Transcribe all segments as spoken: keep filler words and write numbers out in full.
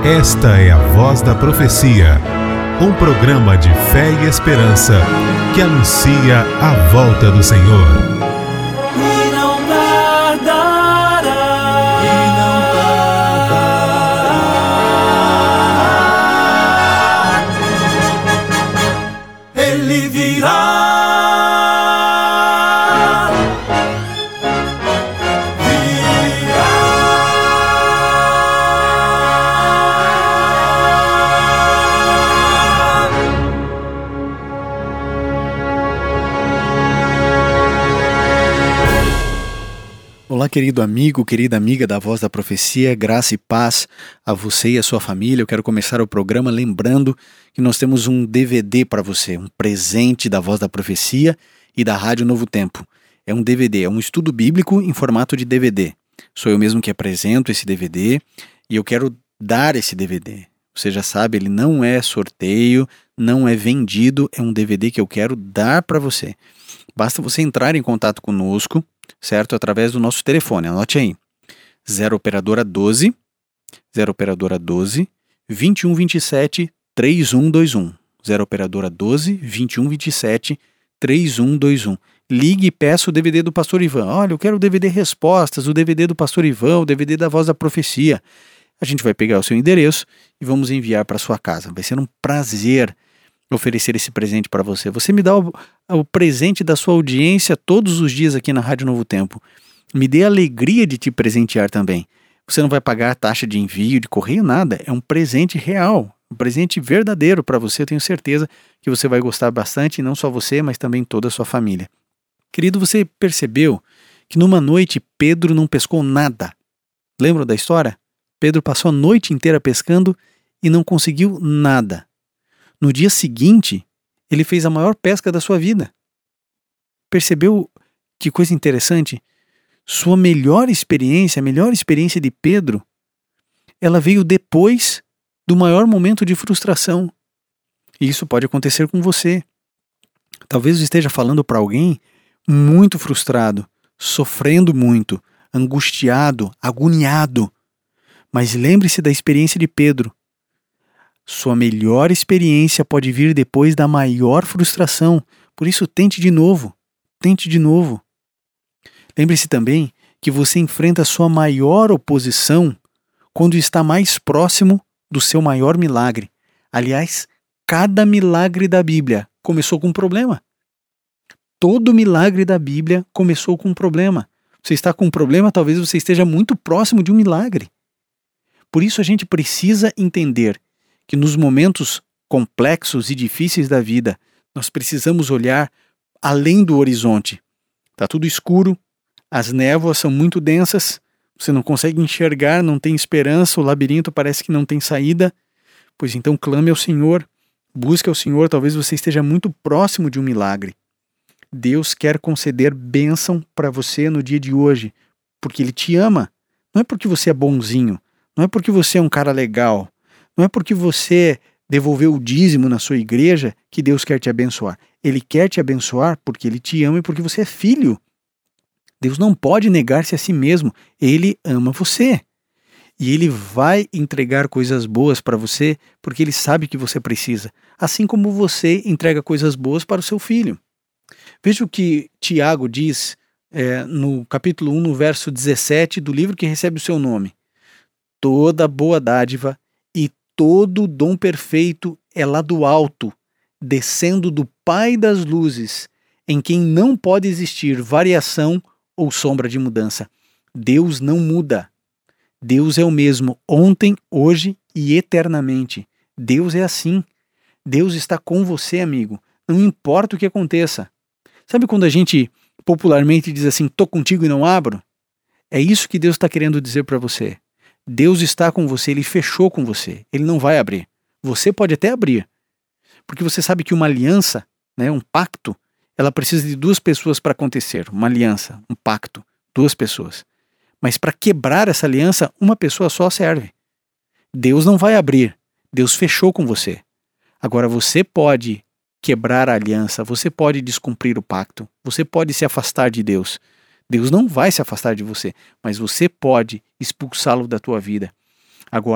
Esta é a Voz da Profecia, um programa de fé e esperança que anuncia a volta do Senhor. E não tardará, e não tardará, Ele virá. Olá, querido amigo, querida amiga da Voz da Profecia, graça e paz a você e a sua família. Eu quero começar o programa lembrando que nós temos um D V D para você, um presente da Voz da Profecia e da Rádio Novo Tempo. É um D V D, é um estudo bíblico em formato de D V D. Sou eu mesmo que apresento esse D V D e eu quero dar esse D V D. Você já sabe, ele não é sorteio, não é vendido, é um D V D que eu quero dar para você. Basta você entrar em contato conosco, certo? Através do nosso telefone, anote aí. zero operadora doze, zero operadora doze, vinte e um vinte e sete, trinta e um vinte e um. zero operadora doze, vinte e um vinte e sete, trinta e um vinte e um. Ligue e peça o D V D do Pastor Ivan. Olha, eu quero o D V D Respostas, o D V D do Pastor Ivan, o D V D da Voz da Profecia. A gente vai pegar o seu endereço e vamos enviar para sua casa. Vai ser um prazer oferecer esse presente para você. Você me dá o, o presente da sua audiência todos os dias aqui na Rádio Novo Tempo. Me dê a alegria de te presentear também. Você não vai pagar a taxa de envio, de correio, nada. É um presente real, um presente verdadeiro para você. Eu tenho certeza que você vai gostar bastante, e não só você, mas também toda a sua família. Querido, você percebeu que numa noite Pedro não pescou nada? Lembram da história? Pedro passou a noite inteira pescando e não conseguiu nada. No dia seguinte, ele fez a maior pesca da sua vida. Percebeu que coisa interessante? Sua melhor experiência, a melhor experiência de Pedro, ela veio depois do maior momento de frustração. E isso pode acontecer com você. Talvez você esteja falando para alguém muito frustrado, sofrendo muito, angustiado, agoniado. Mas lembre-se da experiência de Pedro. Sua melhor experiência pode vir depois da maior frustração. Por isso, tente de novo. Tente de novo. Lembre-se também que você enfrenta a sua maior oposição quando está mais próximo do seu maior milagre. Aliás, cada milagre da Bíblia começou com um problema. Todo milagre da Bíblia começou com um problema. Você está com um problema, talvez você esteja muito próximo de um milagre. Por isso, a gente precisa entender que nos momentos complexos e difíceis da vida, nós precisamos olhar além do horizonte. Está tudo escuro, as névoas são muito densas, você não consegue enxergar, não tem esperança, o labirinto parece que não tem saída. Pois então clame ao Senhor, busque ao Senhor, talvez você esteja muito próximo de um milagre. Deus quer conceder bênção para você no dia de hoje, porque Ele te ama. Não é porque você é bonzinho, não é porque você é um cara legal, não é porque você devolveu o dízimo na sua igreja que Deus quer te abençoar. Ele quer te abençoar porque Ele te ama e porque você é filho. Deus não pode negar-se a si mesmo. Ele ama você. E Ele vai entregar coisas boas para você porque Ele sabe que você precisa. Assim como você entrega coisas boas para o seu filho. Veja o que Tiago diz é, no capítulo um, no verso dezessete do livro que recebe o seu nome. Toda boa dádiva e todo dom perfeito é lá do alto, descendo do Pai das luzes, em quem não pode existir variação ou sombra de mudança. Deus não muda. Deus é o mesmo ontem, hoje e eternamente. Deus é assim. Deus está com você, amigo. Não importa o que aconteça. Sabe quando a gente popularmente diz assim, tô contigo e não abro? É isso que Deus está querendo dizer para você. Deus está com você, Ele fechou com você, Ele não vai abrir. Você pode até abrir, porque você sabe que uma aliança, né, um pacto, ela precisa de duas pessoas para acontecer. Uma aliança, um pacto, duas pessoas. Mas para quebrar essa aliança, uma pessoa só serve. Deus não vai abrir, Deus fechou com você. Agora você pode quebrar a aliança, você pode descumprir o pacto, você pode se afastar de Deus. Deus não vai se afastar de você, mas você pode expulsá-lo da tua vida. Agora,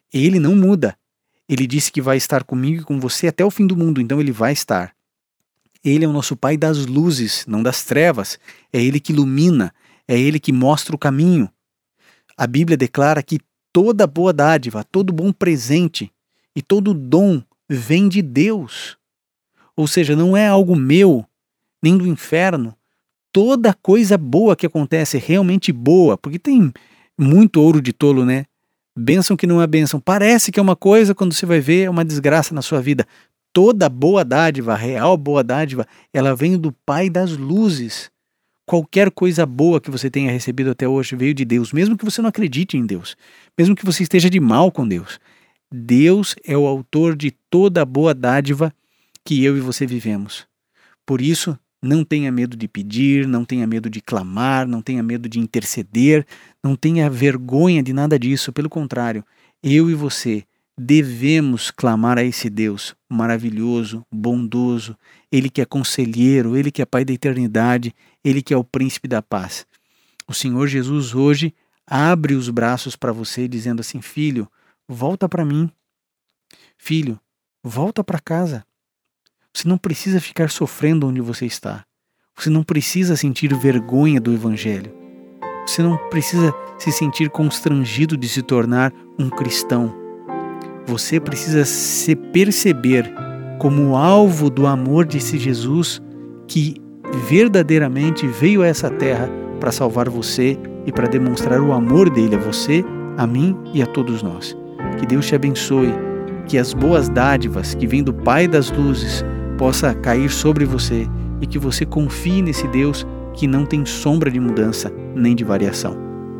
Ele não muda. Ele disse que vai estar comigo e com você até o fim do mundo, então ele vai estar. Ele é o nosso Pai das luzes, não das trevas. É Ele que ilumina, é Ele que mostra o caminho. A Bíblia declara que toda boa dádiva, todo bom presente e todo dom vem de Deus. Ou seja, não é algo meu, nem do inferno. Toda coisa boa que acontece é realmente boa, porque tem muito ouro de tolo, né? Bênção que não é bênção. Parece que é uma coisa, quando você vai ver, é uma desgraça na sua vida. Toda boa dádiva, real boa dádiva, ela vem do Pai das luzes. Qualquer coisa boa que você tenha recebido até hoje veio de Deus, mesmo que você não acredite em Deus, mesmo que você esteja de mal com Deus. Deus é o autor de toda boa dádiva que eu e você vivemos. Por isso, não tenha medo de pedir, não tenha medo de clamar, não tenha medo de interceder, não tenha vergonha de nada disso. Pelo contrário, eu e você devemos clamar a esse Deus maravilhoso, bondoso, Ele que é conselheiro, Ele que é Pai da eternidade, Ele que é o príncipe da paz. O Senhor Jesus hoje abre os braços para você dizendo assim: filho, volta para mim. Filho, volta para casa. Você não precisa ficar sofrendo onde você está. Você não precisa sentir vergonha do Evangelho. Você não precisa se sentir constrangido de se tornar um cristão. Você precisa se perceber como alvo do amor desse Jesus que verdadeiramente veio a essa terra para salvar você e para demonstrar o amor dele a você, a mim e a todos nós. Que Deus te abençoe, que as boas dádivas que vêm do Pai das luzes possa cair sobre você e que você confie nesse Deus que não tem sombra de mudança nem de variação.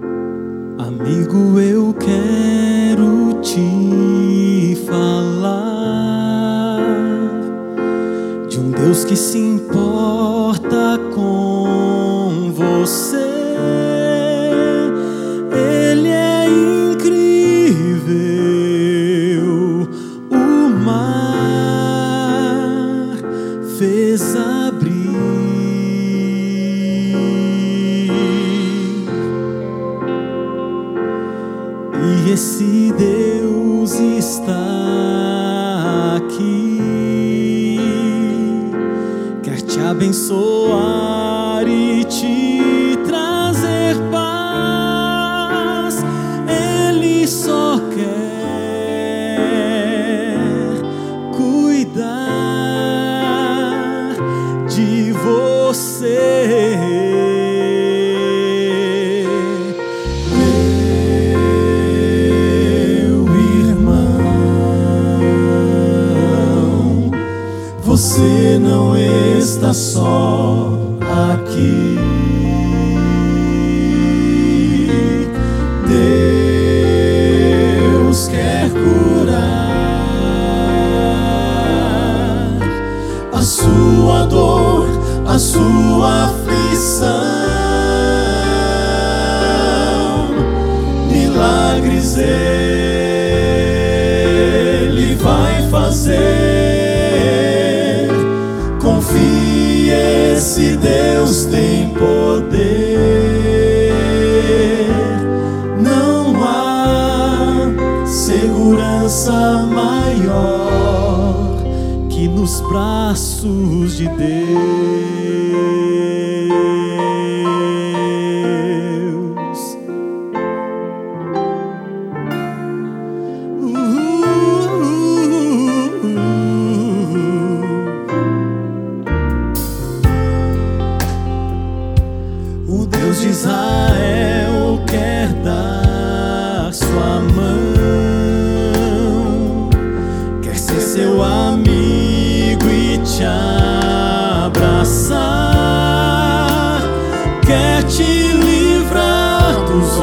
Amigo, eu quero te falar de um Deus que se importa com você. Ele é incrível, o mar fez abrir. E esse Deus está aqui, quer te abençoar e te trazer paz. Ele só quer cuidar de você. Você não está só aqui. Deus quer curar a sua dor, a sua aflição. Milagres Ele vai fazer. Confie, esse Deus tem poder. Não há segurança maior que nos braços de Deus. Israel quer dar sua mão, quer ser seu amigo e te abraçar, quer te livrar dos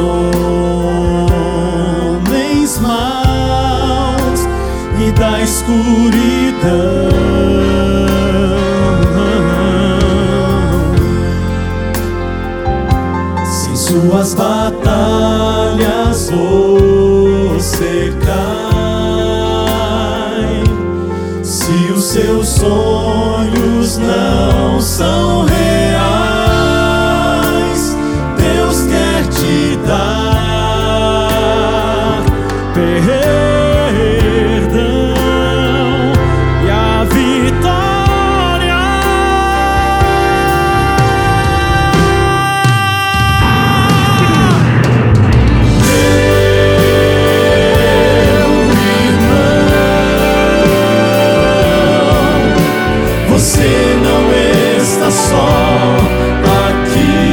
homens maus e da escuridão. Suas batalhas você cai, se os seus sonhos não são reais, Deus quer te dar perdão. você não está só aqui.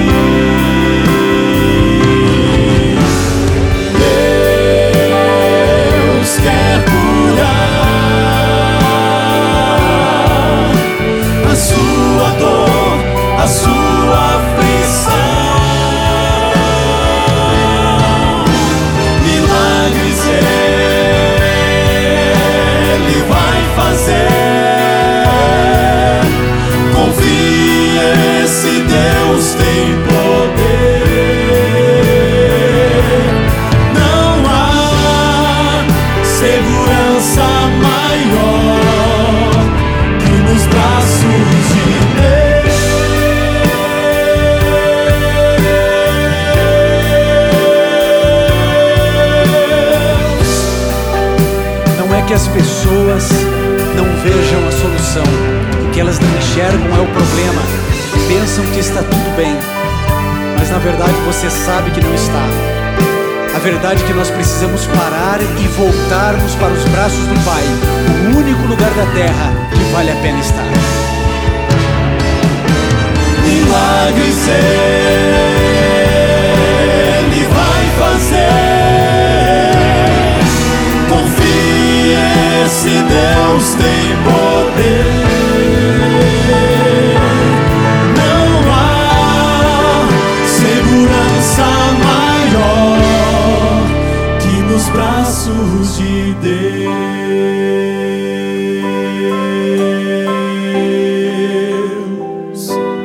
Deus quer curar a sua dor, a sua aflição. Milagres Ele vai fazer. Deus tem poder. Não há segurança maior que nos braços de Deus. Não é que as pessoas não vejam a solução, o que elas não enxergam é o problema. Pensam que está tudo bem, mas na verdade você sabe que não está. A verdade é que nós precisamos parar e voltarmos para os braços do Pai, o único lugar da terra que vale a pena estar. Milagres Ele vai fazer. Confie, esse Deus tem poder. Maior que nos braços de Deus.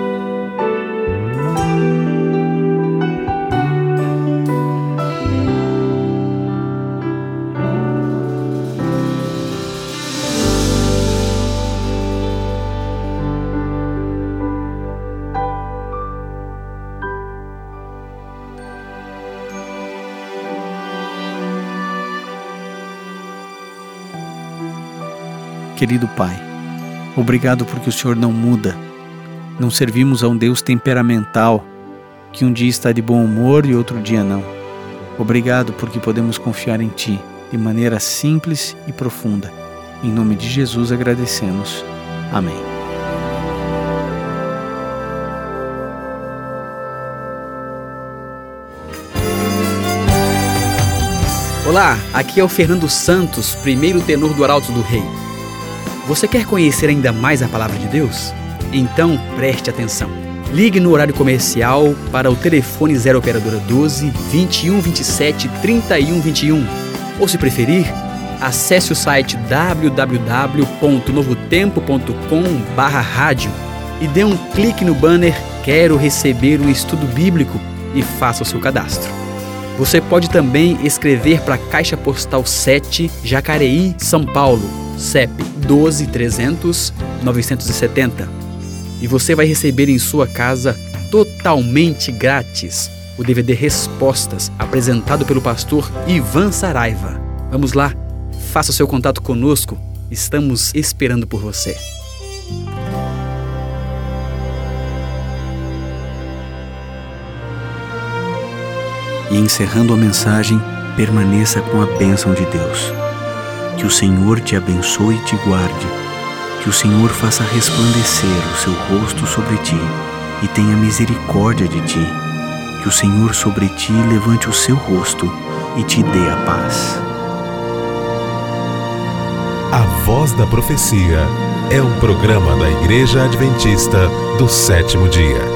Querido Pai, obrigado porque o Senhor não muda. Não servimos a um Deus temperamental, que um dia está de bom humor e outro dia não. Obrigado porque podemos confiar em Ti, de maneira simples e profunda. Em nome de Jesus agradecemos. Amém. Olá, aqui é o Fernando Santos, primeiro tenor do Arauto do Rei. Você quer conhecer ainda mais a Palavra de Deus? Então preste atenção. Ligue no horário comercial para o telefone zero operadora doze, vinte e um, vinte e sete, trinta e um, vinte e um. Ou se preferir, acesse o site w w w ponto novo tempo ponto com barra rádio e dê um clique no banner Quero receber um estudo bíblico e faça o seu cadastro. Você pode também escrever para a Caixa Postal sete, Jacareí, São Paulo, C E P doze, trezentos, novecentos e setenta. E você vai receber em sua casa, totalmente grátis, o D V D Respostas, apresentado pelo pastor Ivan Saraiva. Vamos lá, faça o seu contato conosco, estamos esperando por você. E encerrando a mensagem, permaneça com a bênção de Deus. Que o Senhor te abençoe e te guarde. Que o Senhor faça resplandecer o seu rosto sobre ti e tenha misericórdia de ti. Que o Senhor sobre ti levante o seu rosto e te dê a paz. A Voz da Profecia é um programa da Igreja Adventista do Sétimo Dia.